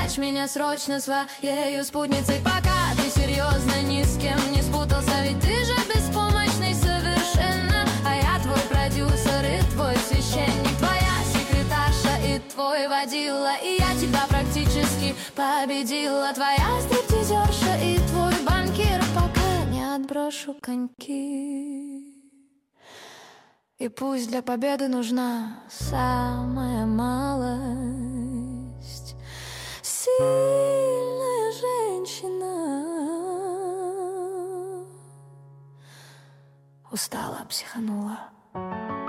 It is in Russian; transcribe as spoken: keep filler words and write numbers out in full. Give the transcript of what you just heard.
назначь меня срочно своею спутницей. Пока ты серьезно ни с кем не спутался, ведь ты же беспомощный совершенно. А я твой продюсер и твой священник, твоя секретарша и твой водила. И я тебя практически победила, твоя стриптизерша и твой банкир. Пока не отброшу коньки. И пусть для победы нужна самая малость, сильная женщина устала, психанула.